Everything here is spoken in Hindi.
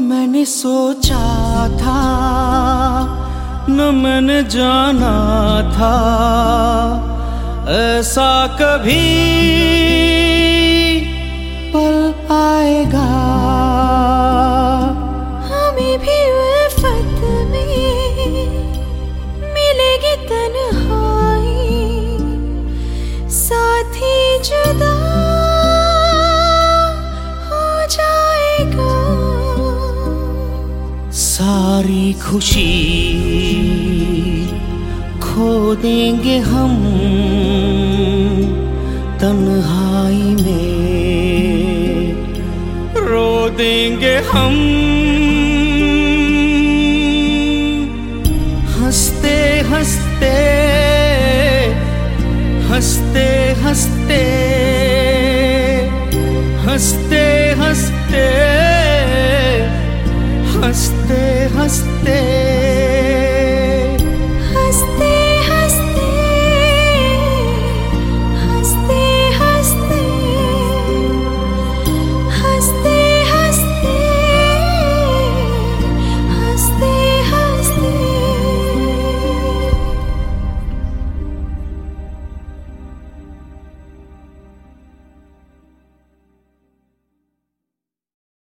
मैंने सोचा था, न मैंने जाना था ऐसा कभी पल आएगा। हमें भी उल्फत में मिलेगी तन्हाई, साथी जुदा हो जाएगा। सारी खुशी खो देंगे हम तन्हाई में, रो देंगे हम हंसते हंसते हंसते हंसते।